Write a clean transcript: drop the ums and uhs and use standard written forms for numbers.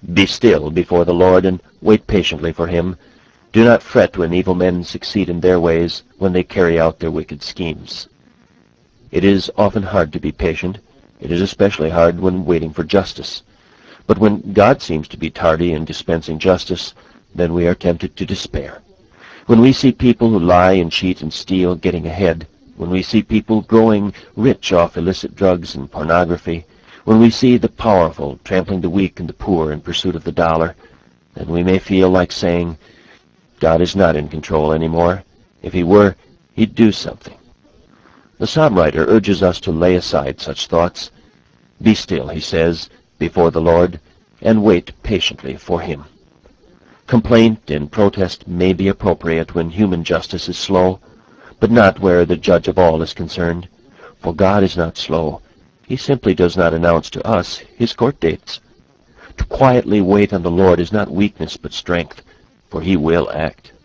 Be still before the Lord, and wait patiently for him. Do not fret when evil men succeed in their ways, when they carry out their wicked schemes. It is often hard to be patient. It is especially hard when waiting for justice. But when God seems to be tardy in dispensing justice, then we are tempted to despair. When we see people who lie and cheat and steal getting ahead, when we see people growing rich off illicit drugs and pornography, when we see the powerful trampling the weak and the poor in pursuit of the dollar, then we may feel like saying, God is not in control anymore. If he were, he'd do something. The psalm writer urges us to lay aside such thoughts. Be still, he says, before the Lord, and wait patiently for him. Complaint and protest may be appropriate when human justice is slow, but not where the judge of all is concerned. For God is not slow. He simply does not announce to us his court dates. To quietly wait on the Lord is not weakness but strength, for he will act.